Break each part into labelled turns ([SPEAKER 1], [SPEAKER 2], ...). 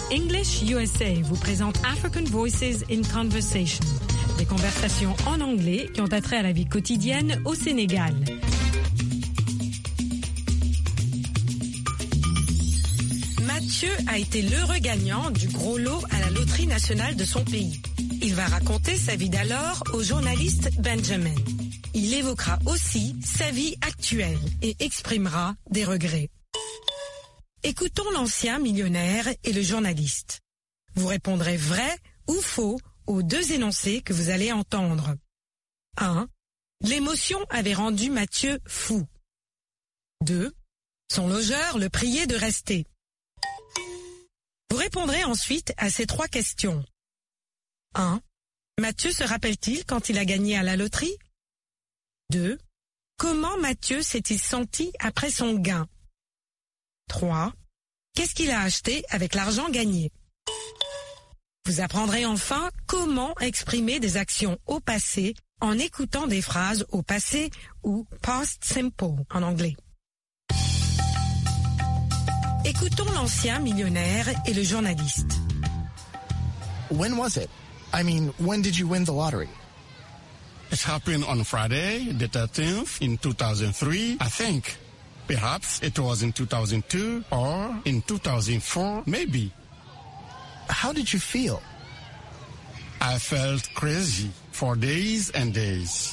[SPEAKER 1] English USA vous présente African Voices in Conversation, des conversations en anglais qui ont attrait à la vie quotidienne au Sénégal. Mathieu a été l'heureux gagnant du gros lot à la loterie nationale de son pays. Il va raconter sa vie d'alors au journaliste Benjamin. Il évoquera aussi sa vie actuelle et exprimera des regrets. Écoutons l'ancien millionnaire et le journaliste. Vous répondrez vrai ou faux aux deux énoncés que vous allez entendre. 1. L'émotion avait rendu Mathieu fou. 2. Son logeur le priait de rester. Vous répondrez ensuite à ces trois questions. 1. Mathieu se rappelle-t-il quand il a gagné à la loterie? 2. Comment Mathieu s'est-il senti après son gain? 3. Qu'est-ce qu'il a acheté avec l'argent gagné? Vous apprendrez enfin comment exprimer des actions au passé en écoutant des phrases au passé ou past simple en anglais. Écoutons l'ancien millionnaire et le journaliste.
[SPEAKER 2] When was it? I mean, when did you win the lottery?
[SPEAKER 3] It happened on Friday, the 13th, in 2003, I think. Perhaps it was in 2002 or in 2004, maybe.
[SPEAKER 2] How did you feel?
[SPEAKER 3] I felt crazy for days and days.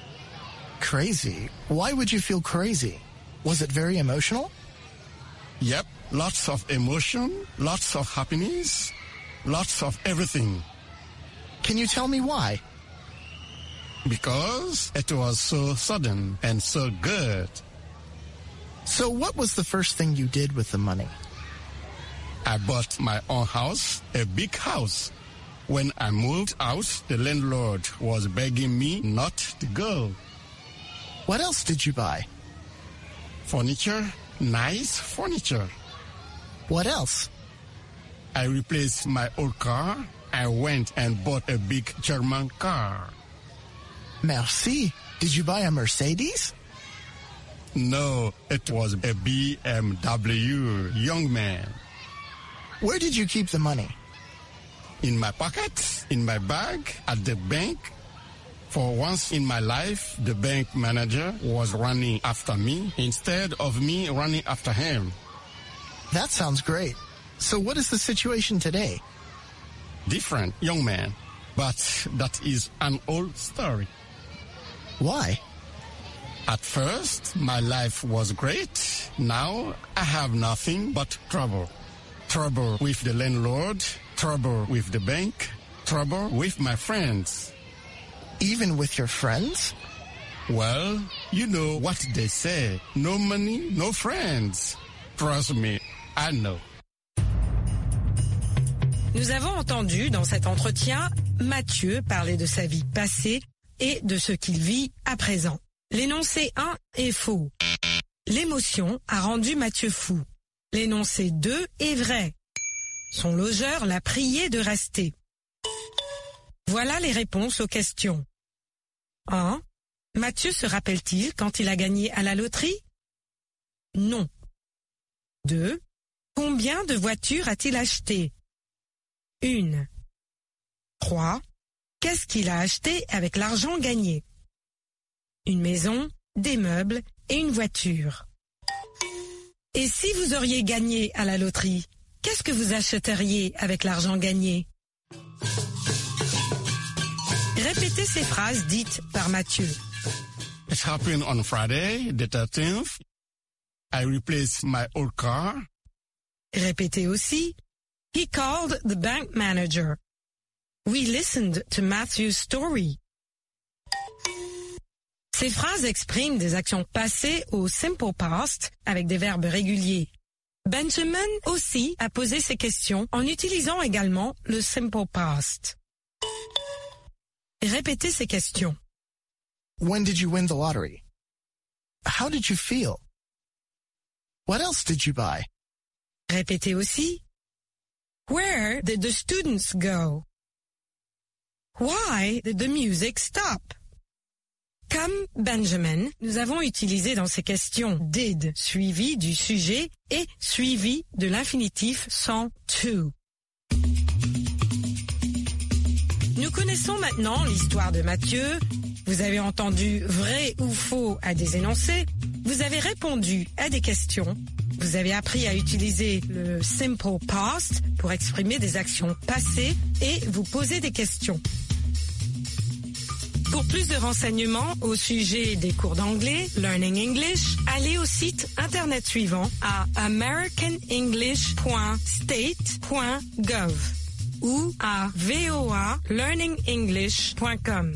[SPEAKER 2] Crazy? Why would you feel crazy? Was it very emotional?
[SPEAKER 3] Yep, lots of emotion, lots of happiness, lots of everything.
[SPEAKER 2] Can you tell me why?
[SPEAKER 3] Because it was so sudden and so good.
[SPEAKER 2] So what was the first thing you did with the money?
[SPEAKER 3] I bought my own house, a big house. When I moved out, the landlord was begging me not to go.
[SPEAKER 2] What else did you buy?
[SPEAKER 3] Furniture, nice furniture.
[SPEAKER 2] What else?
[SPEAKER 3] I replaced my old car. I went and bought a big German car.
[SPEAKER 2] Merci. Did you buy a Mercedes?
[SPEAKER 3] No, it was a BMW, young man.
[SPEAKER 2] Where did you keep the money?
[SPEAKER 3] In my pocket, in my bag, at the bank. For once in my life, the bank manager was running after me instead of me running after him.
[SPEAKER 2] That sounds great. So what is the situation today?
[SPEAKER 3] Different, young man. But that is an old story.
[SPEAKER 2] Why?
[SPEAKER 3] At first, my life was great. Now, I have nothing but trouble. Trouble with the landlord, trouble with the bank, trouble with my friends.
[SPEAKER 2] Even with your friends?
[SPEAKER 3] Well, you know what they say. No money, no friends. Trust me, I know.
[SPEAKER 1] Nous avons entendu dans cet entretien Mathieu parler de sa vie passée et de ce qu'il vit à présent. L'énoncé 1 est faux. L'émotion a rendu Mathieu fou. L'énoncé 2 est vrai. Son logeur l'a prié de rester. Voilà les réponses aux questions. 1. Mathieu se rappelle-t-il quand il a gagné à la loterie? Non. 2. Combien de voitures a-t-il acheté? 1. 3. Qu'est-ce qu'il a acheté avec l'argent gagné? Une maison, des meubles et une voiture. Et si vous auriez gagné à la loterie, qu'est-ce que vous achèteriez avec l'argent gagné? Répétez ces phrases dites par Mathieu.
[SPEAKER 3] It happened on Friday, the 13th. I replaced my old car.
[SPEAKER 1] Répétez aussi. He called the bank manager. We listened to Matthew's story. Ces phrases expriment des actions passées au simple past avec des verbes réguliers. Benjamin aussi a posé ces questions en utilisant également le simple past. Répétez ces questions.
[SPEAKER 2] When did you win the lottery? How did you feel? What else did you buy?
[SPEAKER 1] Répétez aussi. Where did the students go? Why did the music stop? Comme Benjamin, nous avons utilisé dans ces questions did suivi du sujet et suivi de l'infinitif sans to. Nous connaissons maintenant l'histoire de Mathieu. Vous avez entendu vrai ou faux à des énoncés. Vous avez répondu à des questions. Vous avez appris à utiliser le simple past pour exprimer des actions passées et vous poser des questions. Pour plus de renseignements au sujet des cours d'anglais, Learning English, allez au site internet suivant à americanenglish.state.gov ou à voalearningenglish.com.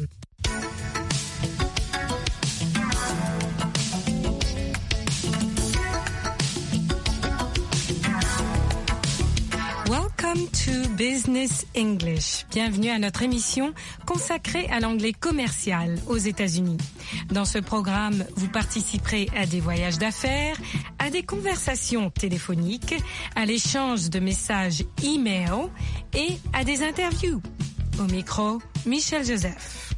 [SPEAKER 1] Welcome to Business English. Bienvenue à notre émission consacrée à l'anglais commercial aux États-Unis. Dans ce programme, vous participerez à des voyages d'affaires, à des conversations téléphoniques, à l'échange de messages e-mail et à des interviews. Au micro, Michel Joseph.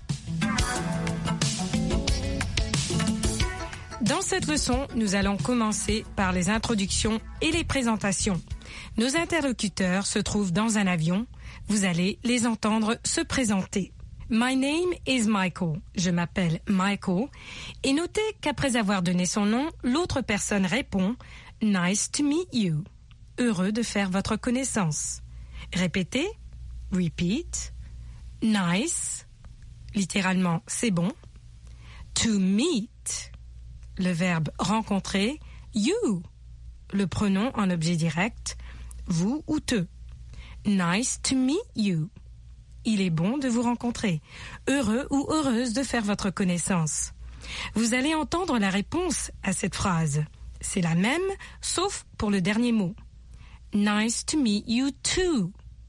[SPEAKER 1] Dans cette leçon, nous allons commencer par les introductions et les présentations. Nos interlocuteurs se trouvent dans un avion. Vous allez les entendre se présenter. My name is Michael. Je m'appelle Michael. Et notez qu'après avoir donné son nom, l'autre personne répond « Nice to meet you ». Heureux de faire votre connaissance. Répétez. Repeat. Nice. Littéralement, c'est bon. To meet. Le verbe rencontrer. You. Le pronom en objet direct. Vous ou te. Nice to meet you. Il est bon de vous rencontrer. Heureux ou heureuse de faire votre connaissance. Vous allez entendre la réponse à cette phrase. C'est la même, sauf pour le dernier mot. Nice to meet you too.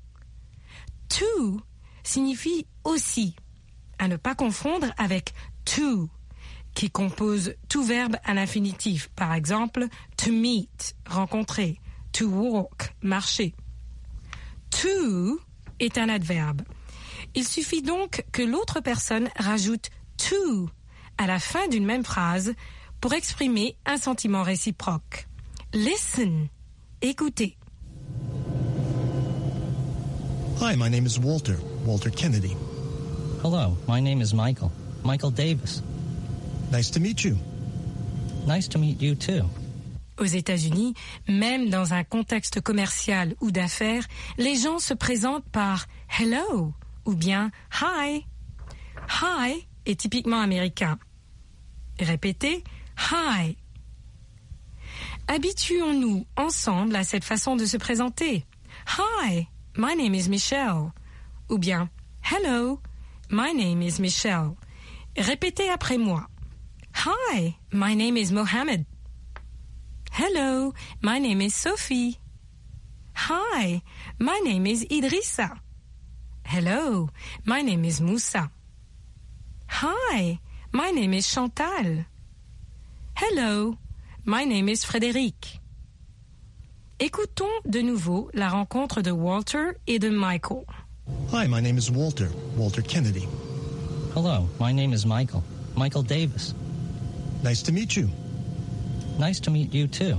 [SPEAKER 1] To signifie aussi, à ne pas confondre avec to, qui compose tout verbe à l'infinitif. Par exemple, to meet, rencontrer. To walk, marcher. To est un adverbe. Il suffit donc que l'autre personne rajoute to à la fin d'une même phrase pour exprimer un sentiment réciproque. Listen, écoutez.
[SPEAKER 2] Hi, my name is Walter Kennedy.
[SPEAKER 4] Hello, my name is Michael Davis.
[SPEAKER 2] Nice to meet you.
[SPEAKER 4] Nice to meet you too.
[SPEAKER 1] Aux États-Unis, même dans un contexte commercial ou d'affaires, les gens se présentent par « hello » ou bien « hi ». « Hi » est typiquement américain. Répétez « hi ». Habituons-nous ensemble à cette façon de se présenter. « Hi, my name is Michelle » ou bien « hello, my name is Michelle ». Répétez après moi. « Hi, my name is Mohammed ». Hello, my name is Sophie. Hi, my name is Idrissa. Hello, my name is Moussa. Hi, my name is Chantal. Hello, my name is Frédéric. Écoutons de nouveau la rencontre de Walter et de Michael.
[SPEAKER 2] Hi, my name is Walter Kennedy.
[SPEAKER 4] Hello, my name is Michael Davis.
[SPEAKER 2] Nice to meet you.
[SPEAKER 4] Nice to meet you too.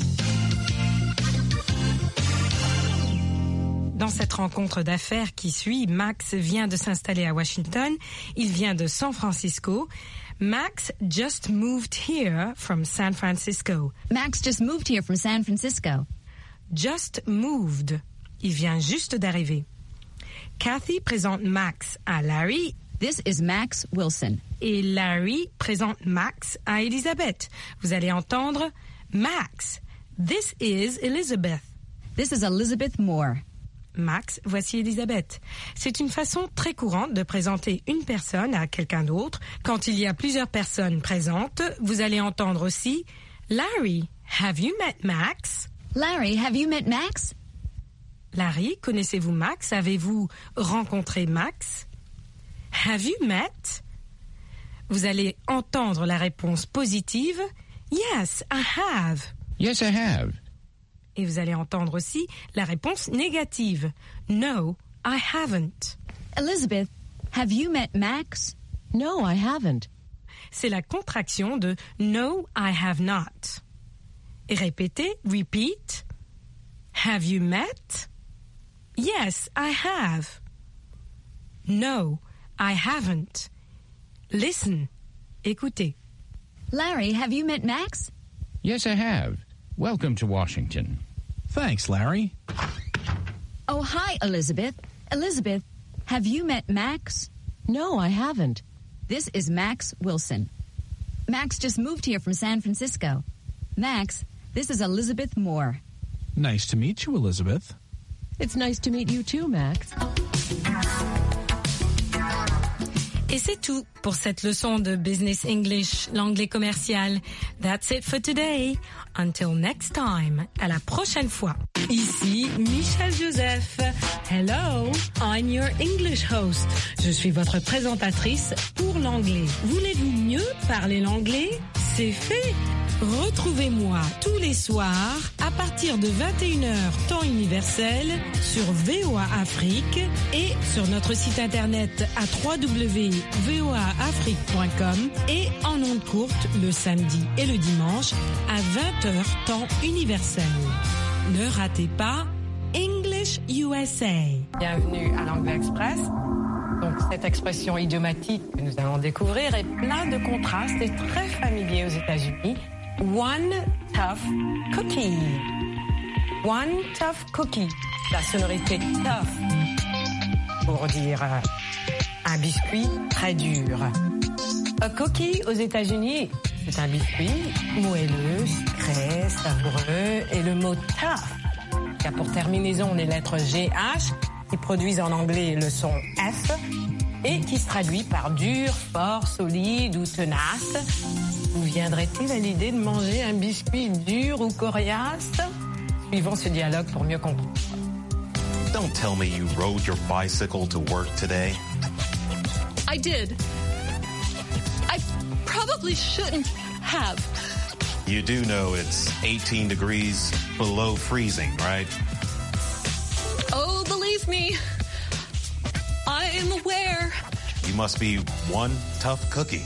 [SPEAKER 1] Dans cette rencontre d'affaires qui suit, Max vient de s'installer à Washington. Il vient de San Francisco. Max just moved here from San Francisco.
[SPEAKER 5] Max just moved here from San Francisco.
[SPEAKER 1] Just moved. Il vient juste d'arriver. Kathy présente Max à Larry.
[SPEAKER 5] This is Max Wilson.
[SPEAKER 1] Et Larry présente Max à Elizabeth. Vous allez entendre Max. This is Elizabeth.
[SPEAKER 5] This is Elizabeth Moore.
[SPEAKER 1] Max, voici Elizabeth. C'est une façon très courante de présenter une personne à quelqu'un d'autre. Quand il y a plusieurs personnes présentes, vous allez entendre aussi Larry, have you met Max?
[SPEAKER 5] Larry, have you met Max?
[SPEAKER 1] Larry, connaissez-vous Max? Avez-vous rencontré Max? Have you met? Vous allez entendre la réponse positive. Yes, I have.
[SPEAKER 3] Yes, I have.
[SPEAKER 1] Et vous allez entendre aussi la réponse négative. No, I haven't.
[SPEAKER 5] Elizabeth, have you met Max?
[SPEAKER 6] No, I haven't.
[SPEAKER 1] C'est la contraction de No, I have not. Et répétez, repeat. Have you met? Yes, I have. No, I haven't. Listen. Écoutez.
[SPEAKER 5] Larry, have you met Max?
[SPEAKER 6] Yes, I have. Welcome to Washington.
[SPEAKER 7] Thanks, Larry.
[SPEAKER 5] Oh, hi, Elizabeth. Elizabeth, have you met Max?
[SPEAKER 8] No, I haven't.
[SPEAKER 5] This is Max Wilson. Max just moved here from San Francisco. Max, this is Elizabeth Moore.
[SPEAKER 7] Nice to meet you, Elizabeth.
[SPEAKER 8] It's nice to meet you too, Max.
[SPEAKER 1] Et c'est tout pour cette leçon de Business English, l'anglais commercial. That's it for today. Until next time. À la prochaine fois. Ici Michel Joseph. Hello, I'm your English host. Je suis votre présentatrice pour l'anglais. Voulez-vous mieux parler l'anglais? C'est fait. Retrouvez-moi tous les soirs à partir de 21h temps universel sur VOA Afrique et sur notre site internet à www.voaafrique.com et en ondes courtes le samedi et le dimanche à 20h temps universel. Ne ratez pas English USA. Bienvenue à l'Anglais Express. Donc cette expression idiomatique que nous allons découvrir est plein de contrastes et très familier aux États-Unis. One tough cookie. One tough cookie. La sonorité tough pour dire un biscuit très dur. A cookie aux États-Unis, c'est un biscuit moelleux, sucré, savoureux et le mot tough qui a pour terminaison les lettres GH qui produisent en anglais le son F et qui se traduit par dur, fort, solide ou tenace. Vous viendrait-il à l'idée de manger un biscuit dur ou coriace? Suivons ce dialogue pour mieux comprendre.
[SPEAKER 9] Don't tell me you rode your bicycle to work today.
[SPEAKER 8] I did. I probably shouldn't have.
[SPEAKER 9] You do know it's 18 degrees below freezing, right?
[SPEAKER 8] Oh, believe me, I am aware.
[SPEAKER 9] You must be one tough cookie.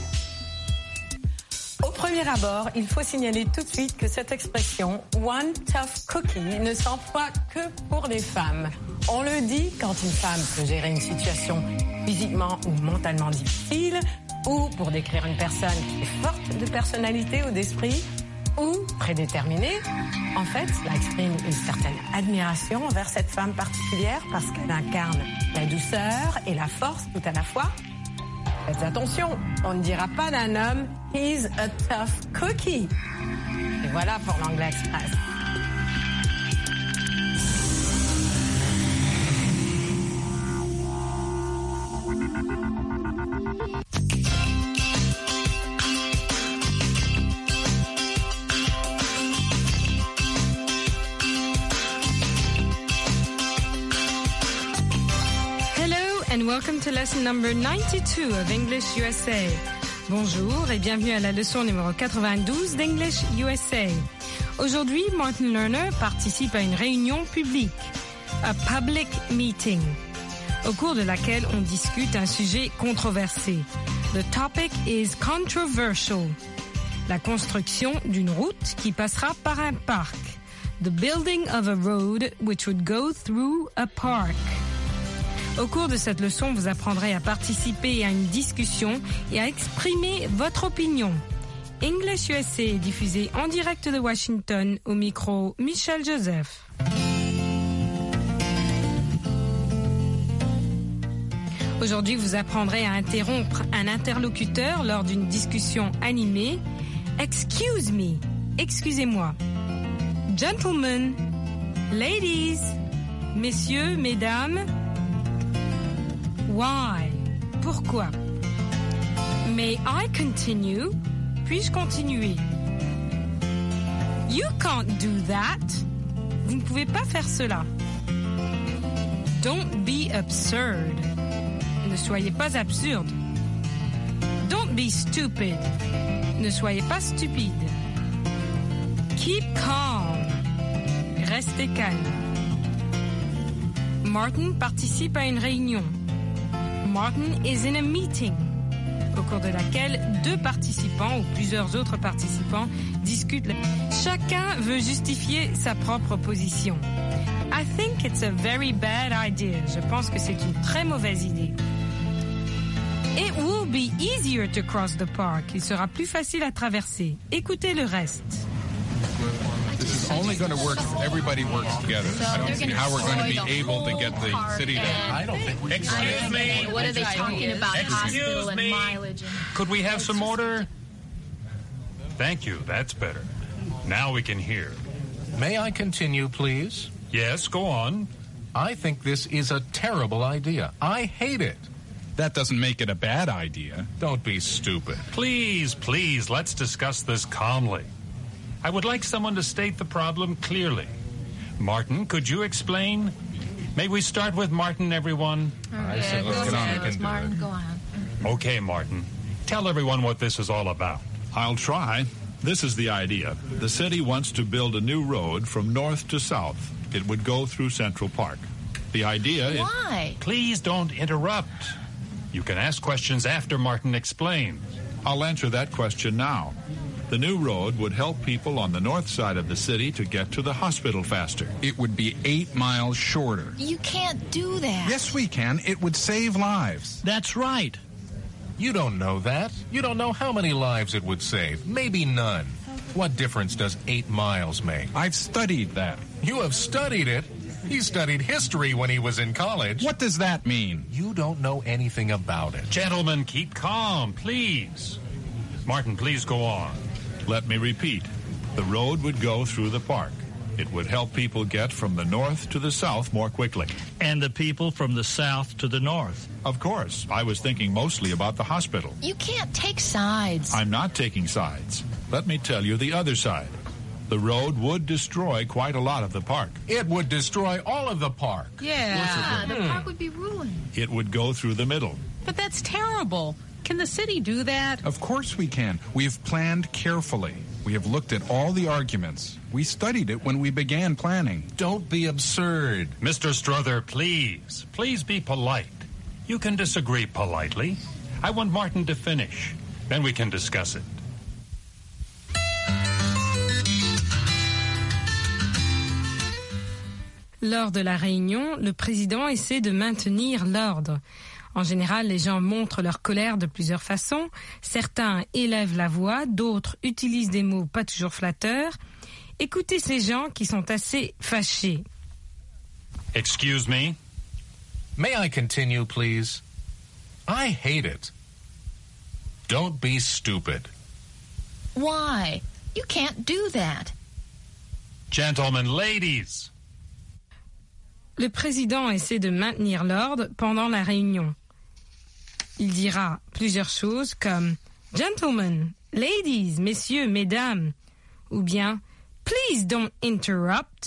[SPEAKER 1] Au premier abord, il faut signaler tout de suite que cette expression « one tough cookie » ne s'emploie que pour les femmes. On le dit quand une femme peut gérer une situation physiquement ou mentalement difficile, ou pour décrire une personne qui est forte de personnalité ou d'esprit, ou prédéterminée. En fait, cela exprime une certaine admiration envers cette femme particulière parce qu'elle incarne la douceur et la force tout à la fois. Faites attention, on ne dira pas d'un homme « he's a tough cookie ». Et voilà pour l'Anglais Express. And welcome to lesson number 92 of English USA. Bonjour et bienvenue à la leçon numéro 92 d'English USA. Aujourd'hui, Martin Lerner participe à une réunion publique, a public meeting, au cours de laquelle on discute un sujet controversé. The topic is controversial. La construction d'une route qui passera par un parc. The building of a road which would go through a park. Au cours de cette leçon, vous apprendrez à participer à une discussion et à exprimer votre opinion. English USA est diffusé en direct de Washington au micro Michel Joseph. Aujourd'hui, vous apprendrez à interrompre un interlocuteur lors d'une discussion animée. Excuse me, excusez-moi. Gentlemen, ladies, messieurs, mesdames. Why? Pourquoi? May I continue? Puis-je continuer? You can't do that. Vous ne pouvez pas faire cela. Don't be absurd. Ne soyez pas absurde. Don't be stupid. Ne soyez pas stupide. Keep calm. Restez calme. Martin participe à une réunion. Martin is in a meeting, au cours de laquelle deux participants ou plusieurs autres participants discutent. Chacun veut justifier sa propre position. I think it's a very bad idea. Je pense que c'est une très mauvaise idée. It will be easier to cross the park. Il sera plus facile à traverser. Écoutez le reste.
[SPEAKER 10] This is only going to work if everybody works together. I don't see how we're going to be able to get the city to...
[SPEAKER 11] I don't think we... Excuse me.
[SPEAKER 12] What are they talking about? Hospital and mileage.
[SPEAKER 11] Could we have some order? Thank you. That's better. Now we can hear.
[SPEAKER 13] May I continue, please?
[SPEAKER 11] Yes, go on.
[SPEAKER 13] I think this is a terrible idea. I hate it.
[SPEAKER 10] That doesn't make it a bad idea.
[SPEAKER 13] Don't be stupid.
[SPEAKER 11] Please, let's discuss this calmly. I would like someone to state the problem clearly. Martin, could you explain? May we start with Martin, everyone?
[SPEAKER 13] I said let's get on. We can
[SPEAKER 12] Martin,
[SPEAKER 13] do it.
[SPEAKER 12] go on.
[SPEAKER 11] Okay, Martin. Tell everyone what this is all about.
[SPEAKER 14] I'll try. This is the idea. The city wants to build a new road from north to south. It would go through Central Park. The idea is...
[SPEAKER 12] Why?
[SPEAKER 11] Please don't interrupt. You can ask questions after Martin explains.
[SPEAKER 14] I'll answer that question now. The new road would help people on the north side of the city to get to the hospital faster.
[SPEAKER 10] It would be 8 miles shorter.
[SPEAKER 12] You can't do that.
[SPEAKER 10] Yes, we can. It would save lives.
[SPEAKER 7] That's right.
[SPEAKER 13] You don't know that. You don't know how many lives it would save. Maybe none. What difference does 8 miles make?
[SPEAKER 10] I've studied that.
[SPEAKER 13] You have studied it? He studied history when he was in college.
[SPEAKER 10] What does that mean?
[SPEAKER 13] You don't know anything about it.
[SPEAKER 11] Gentlemen, keep calm, please. Martin, please go on.
[SPEAKER 14] Let me repeat. The road would go through the park. It would help people get from the north to the south more quickly.
[SPEAKER 15] And the people from the south to the north.
[SPEAKER 14] Of course. I was thinking mostly about the hospital.
[SPEAKER 12] You can't take sides.
[SPEAKER 14] I'm not taking sides. Let me tell you the other side. The road would destroy quite a lot of the park.
[SPEAKER 13] It would destroy all of the park.
[SPEAKER 12] Yeah, the park would be ruined.
[SPEAKER 14] It would go through the middle.
[SPEAKER 8] But that's terrible. Can the city do that?
[SPEAKER 10] Of course we can. We've planned carefully. We have looked at all the arguments. We studied it when we began planning.
[SPEAKER 13] Don't be absurd.
[SPEAKER 11] Mr. Strother, please. Please be polite. You can disagree politely. I want Martin to finish. Then we can discuss it.
[SPEAKER 1] Lors de la réunion, le président essaie de maintenir l'ordre. En général, les gens montrent leur colère de plusieurs façons. Certains élèvent la voix, d'autres utilisent des mots pas toujours flatteurs. Écoutez ces gens qui sont assez fâchés.
[SPEAKER 11] Excuse me.
[SPEAKER 13] May I continue, please? I hate it. Don't be stupid.
[SPEAKER 12] Why? You can't do that.
[SPEAKER 11] Gentlemen, ladies.
[SPEAKER 1] Le président essaie de maintenir l'ordre pendant la réunion. Il dira plusieurs choses comme « Gentlemen, ladies, messieurs, mesdames » ou bien « Please don't interrupt ».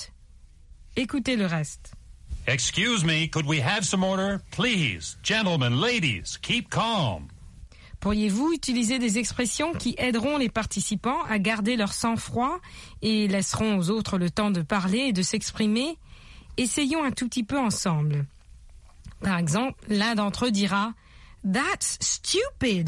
[SPEAKER 1] Écoutez le reste.
[SPEAKER 11] Excuse me, could we have some order? Please, gentlemen, ladies, keep calm.
[SPEAKER 1] Pourriez-vous utiliser des expressions qui aideront les participants à garder leur sang-froid et laisseront aux autres le temps de parler et de s'exprimer? Essayons un tout petit peu ensemble. Par exemple, l'un d'entre eux dira « That's stupid ».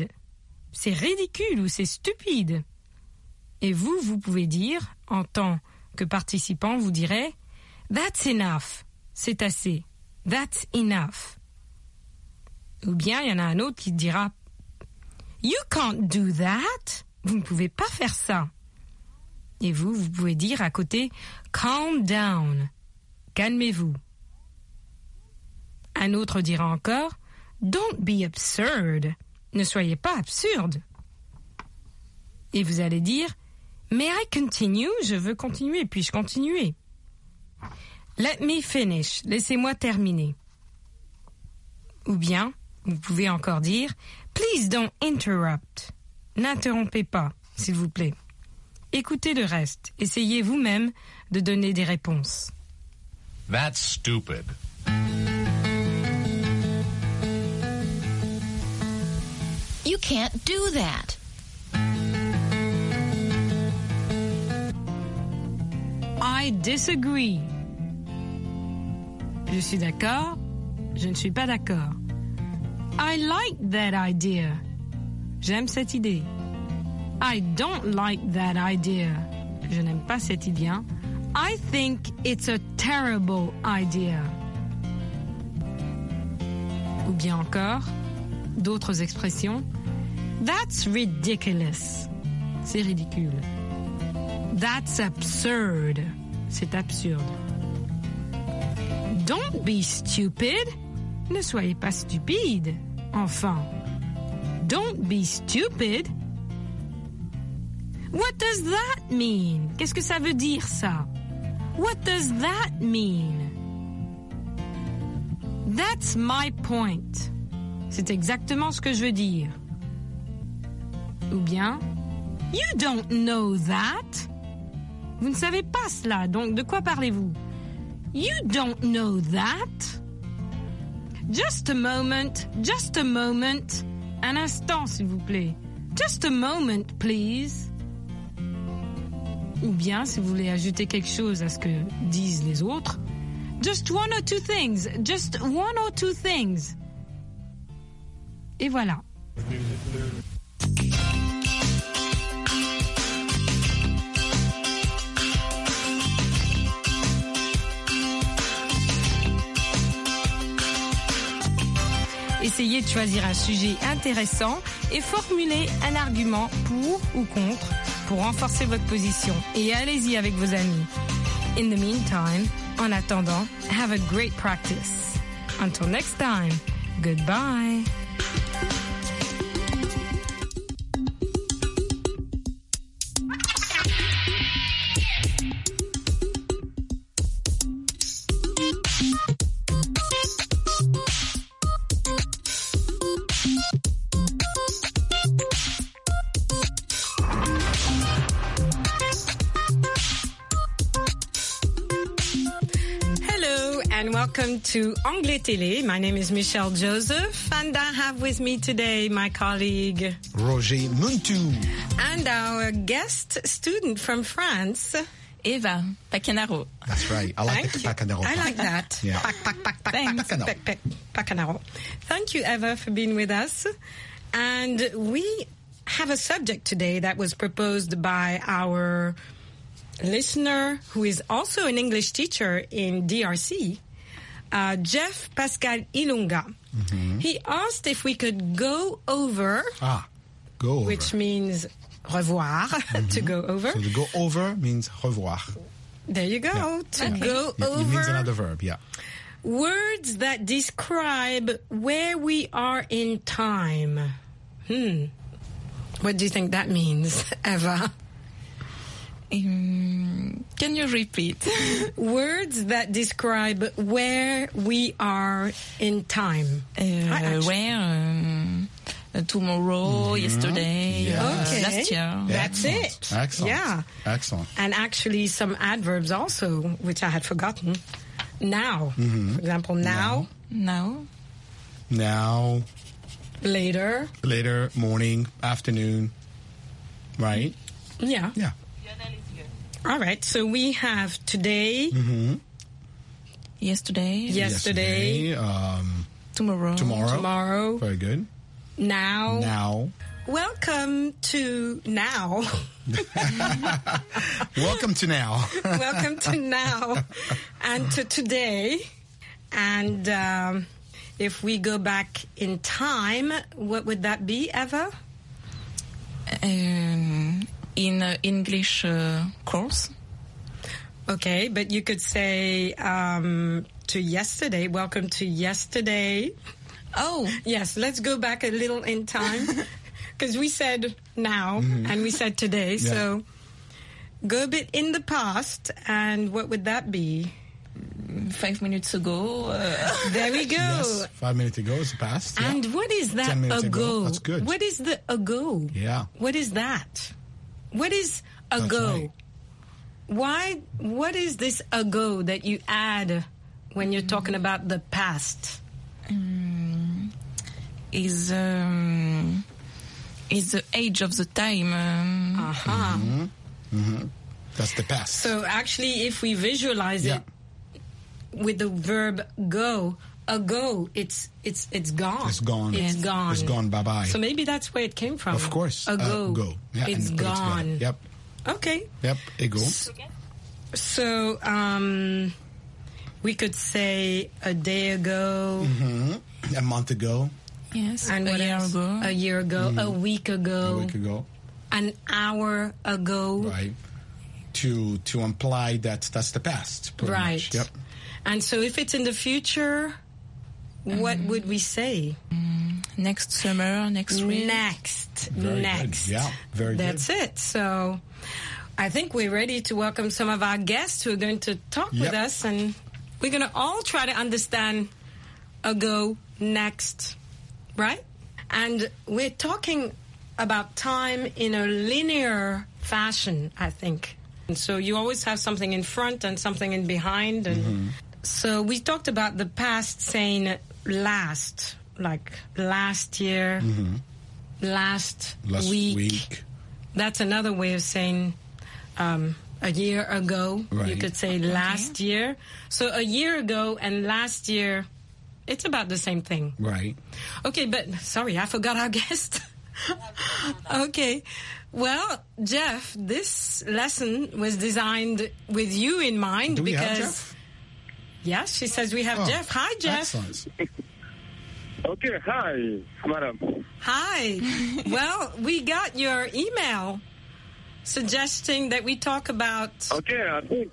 [SPEAKER 1] C'est ridicule ou c'est stupide. Et vous pouvez dire, en tant que participant, vous direz « That's enough ». C'est assez. « That's enough ». Ou bien, il y en a un autre qui dira « You can't do that ». Vous ne pouvez pas faire ça. Et vous pouvez dire à côté « Calm down ». Calmez-vous. Un autre dira encore « Don't be absurd ». Ne soyez pas absurde. Et vous allez dire « May I continue ?» Je veux continuer, puis-je continuer? « Let me finish » Laissez-moi terminer. Ou bien, vous pouvez encore dire « Please don't interrupt » N'interrompez pas, s'il vous plaît. Écoutez le reste. Essayez vous-même de donner des réponses.
[SPEAKER 13] That's stupid.
[SPEAKER 12] You can't do that.
[SPEAKER 1] I disagree. Je suis d'accord. Je ne suis pas d'accord. I like that idea. J'aime cette idée. I don't like that idea. Je n'aime pas cette idée. I think it's a terrible idea. Ou bien encore, d'autres expressions. That's ridiculous. C'est ridicule. That's absurd. C'est absurde. Don't be stupid. Ne soyez pas stupide. Enfin. Don't be stupid. What does that mean? Qu'est-ce que ça veut dire, ça? What does that mean? That's my point. C'est exactement ce que je veux dire. Ou bien, you don't know that. Vous ne savez pas cela, donc de quoi parlez-vous? You don't know that. Just a moment, just a moment. Un instant, s'il vous plaît. Just a moment, please. Ou bien, si vous voulez ajouter quelque chose à ce que disent les autres, just one or two things. Just one or two things. Et voilà. Essayez de choisir un sujet intéressant et formulez un argument pour ou contre pour renforcer votre position. Et allez-y avec vos amis. In the meantime, en attendant, have a great practice. Until next time, goodbye. Welcome to Anglais Télé. My name is Michelle Joseph, and I have with me today my colleague
[SPEAKER 16] Roger Muntu,
[SPEAKER 1] and our guest student from France,
[SPEAKER 12] Eva Pacanaro.
[SPEAKER 16] That's right. I like the Pacanaro.
[SPEAKER 1] I like that.
[SPEAKER 16] Yeah.
[SPEAKER 1] Pacanaro. Thank you, Eva, for being with us. And we have a subject today that was proposed by our listener, who is also an English teacher in DRC. Jeff Pascal Ilunga. Mm-hmm. He asked if we could go over.
[SPEAKER 16] Go over.
[SPEAKER 1] Which means revoir, to go over.
[SPEAKER 16] So to go over means revoir.
[SPEAKER 1] There you go.
[SPEAKER 16] Yeah.
[SPEAKER 1] To go over.
[SPEAKER 16] It means another verb, yeah.
[SPEAKER 1] Words that describe where we are in time. What do you think that means, Eva?
[SPEAKER 12] Can you repeat?
[SPEAKER 1] Words that describe where we are in time.
[SPEAKER 12] Where? Tomorrow, yesterday, last year.
[SPEAKER 1] That's it.
[SPEAKER 16] Excellent.
[SPEAKER 1] Yeah.
[SPEAKER 16] Excellent.
[SPEAKER 1] And actually some adverbs also, which I had forgotten. Now. For example, now.
[SPEAKER 12] Now.
[SPEAKER 1] Later.
[SPEAKER 16] Later, morning, afternoon. Right?
[SPEAKER 1] Yeah.
[SPEAKER 16] Yeah.
[SPEAKER 1] All right, so we have today,
[SPEAKER 12] yesterday,
[SPEAKER 1] tomorrow,
[SPEAKER 16] very good,
[SPEAKER 1] now. Welcome to now.
[SPEAKER 16] Welcome to now.
[SPEAKER 1] Welcome to now and to today. And if we go back in time, what would that be, Eva?
[SPEAKER 12] In English course.
[SPEAKER 1] Okay, but you could say to yesterday, welcome to yesterday.
[SPEAKER 12] Oh.
[SPEAKER 1] Yes, let's go back a little in time. Because we said now and we said today. Yeah. So go a bit in the past, and what would that be?
[SPEAKER 12] 5 minutes ago.
[SPEAKER 1] There we go.
[SPEAKER 16] Yes, 5 minutes ago is past. Yeah.
[SPEAKER 1] And what is that
[SPEAKER 16] 10 minutes
[SPEAKER 1] ago?
[SPEAKER 16] That's good.
[SPEAKER 1] What is the ago?
[SPEAKER 16] Yeah.
[SPEAKER 1] What is that? What is ago?
[SPEAKER 16] Right.
[SPEAKER 1] What is this ago that you add when you're talking about the past?
[SPEAKER 12] Is the age of the time.
[SPEAKER 16] That's the past.
[SPEAKER 1] So actually, if we visualize it with the verb go, ago, it's gone.
[SPEAKER 16] It's gone.
[SPEAKER 1] It's gone.
[SPEAKER 16] It's gone. Bye bye.
[SPEAKER 1] So maybe that's where it came from.
[SPEAKER 16] Of course.
[SPEAKER 1] Ago.
[SPEAKER 16] Go. Yeah,
[SPEAKER 1] it's gone.
[SPEAKER 16] Yep.
[SPEAKER 1] Okay.
[SPEAKER 16] Yep. Ago.
[SPEAKER 1] So we could say a day ago.
[SPEAKER 16] A month ago.
[SPEAKER 1] Yes. And what else? A year ago. A week ago. An hour ago.
[SPEAKER 16] Right. To imply that that's the past.
[SPEAKER 1] Right.
[SPEAKER 16] Much. Yep.
[SPEAKER 1] And so if it's in the future, what would we say?
[SPEAKER 17] Next summer, next week.
[SPEAKER 1] Next.
[SPEAKER 16] Very good. Yeah, very good.
[SPEAKER 1] That's it. So I think we're ready to welcome some of our guests who are going to talk with us, and we're going to all try to understand ago, next, right? And we're talking about time in a linear fashion, I think. And so you always have something in front and something in behind. And so we talked about the past saying last, like last year, last week. That's another way of saying a year ago. Right. You could say last year. So a year ago and last year, it's about the same thing.
[SPEAKER 16] Right.
[SPEAKER 1] Okay, but sorry, I forgot our guest. Okay. Well, Jeff, this lesson was designed with you in mind.
[SPEAKER 16] Do we
[SPEAKER 1] because
[SPEAKER 16] have Jeff?
[SPEAKER 1] Yes, she says we have Jeff. Hi, Jeff.
[SPEAKER 16] Excellent.
[SPEAKER 18] Okay, hi, madam.
[SPEAKER 1] Hi. Well, we got your email suggesting that we talk about
[SPEAKER 18] I think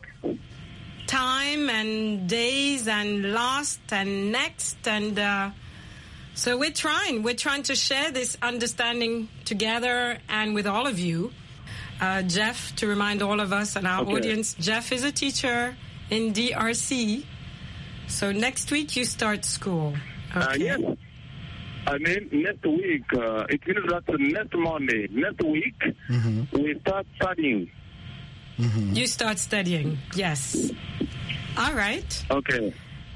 [SPEAKER 1] time and days and lost and next, and so we're trying to share this understanding together and with all of you. Jeff, to remind all of us and our audience, Jeff is a teacher in DRC. So next week you start school. Okay.
[SPEAKER 18] Yes. I mean, next week, it means that next Monday, next week, we start studying.
[SPEAKER 1] You start studying, yes. All right.
[SPEAKER 18] Okay.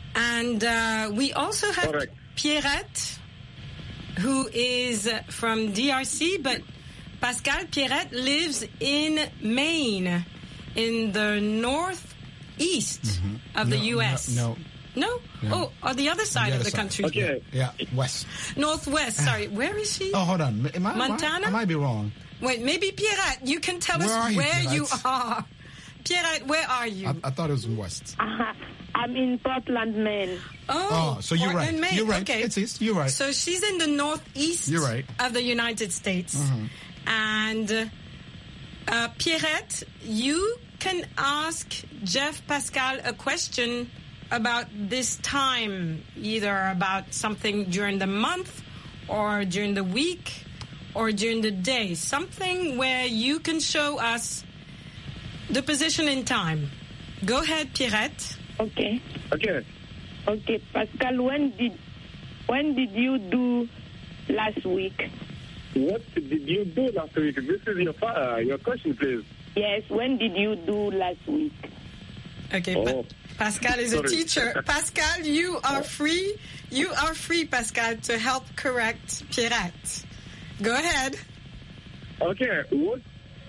[SPEAKER 1] And we also have Pierrette, who is from DRC, but Pascal Pierrette lives in Maine, in the northeast of the U.S.
[SPEAKER 16] No.
[SPEAKER 1] Oh, on the other side of the country.
[SPEAKER 18] Okay.
[SPEAKER 16] Yeah, west.
[SPEAKER 1] Northwest, sorry. Where is she?
[SPEAKER 16] Oh, hold on.
[SPEAKER 1] Montana?
[SPEAKER 16] I might be wrong.
[SPEAKER 1] Wait, maybe Pierrette, you can tell us where you are. Pierrette, where are you?
[SPEAKER 16] I thought it was in west.
[SPEAKER 19] I'm in Portland, Maine.
[SPEAKER 1] Oh,
[SPEAKER 16] so you're
[SPEAKER 1] Portland,
[SPEAKER 16] right.
[SPEAKER 1] Maine.
[SPEAKER 16] You're right.
[SPEAKER 1] Okay.
[SPEAKER 16] It's east. You're right.
[SPEAKER 1] So she's in the northeast of the United States. And Pierrette, you can ask Jeff Pascal a question about this time, either about something during the month or during the week or during the day, something where you can show us the position in time. Go ahead, Pierrette.
[SPEAKER 19] Okay, Pascal, when did you do last week?
[SPEAKER 18] What did you do last week? This is your question, please.
[SPEAKER 19] Yes, when did you do last week?
[SPEAKER 1] Okay, Pascal is a teacher. Pascal, you are free. You are free, Pascal, to help correct Pierrette. Go ahead.
[SPEAKER 18] Okay, what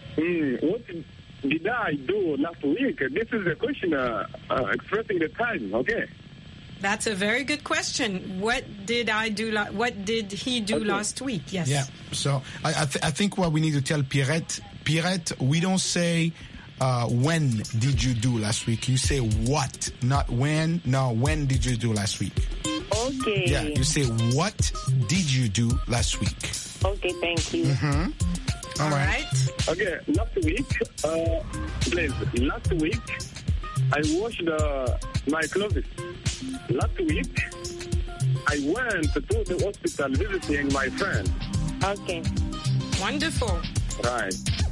[SPEAKER 18] did I do last week? This is a question expressing the time. Okay.
[SPEAKER 1] That's a very good question. What did I do? What did he do last week? Yes.
[SPEAKER 16] Yeah. So I think what we need to tell Pierrette, we don't say when did you do last week. You say what, not when. No, when did you do last week?
[SPEAKER 19] Okay.
[SPEAKER 16] Yeah, you say what did you do last week.
[SPEAKER 19] Okay, thank you.
[SPEAKER 1] All right.
[SPEAKER 18] Okay, last week, please. Last week, I washed my clothes. Last week, I went to the hospital visiting my friend.
[SPEAKER 19] Okay.
[SPEAKER 1] Wonderful.
[SPEAKER 18] Right.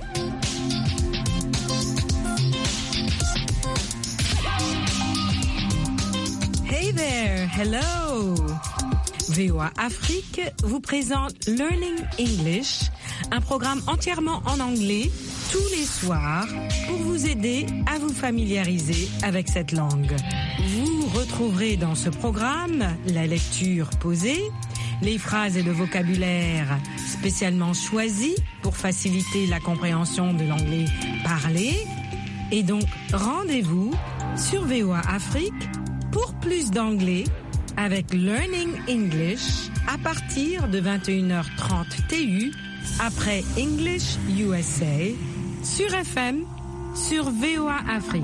[SPEAKER 1] Hey there, hello. VOA Afrique vous présente Learning English, un programme entièrement en anglais tous les soirs pour vous aider à vous familiariser avec cette langue. Vous retrouverez dans ce programme la lecture posée, les phrases et le vocabulaire spécialement choisis pour faciliter la compréhension de l'anglais parlé. Et donc, rendez-vous sur VOA Afrique pour plus d'anglais avec Learning English à partir de 21h30 TU après English USA sur FM sur VOA Afrique.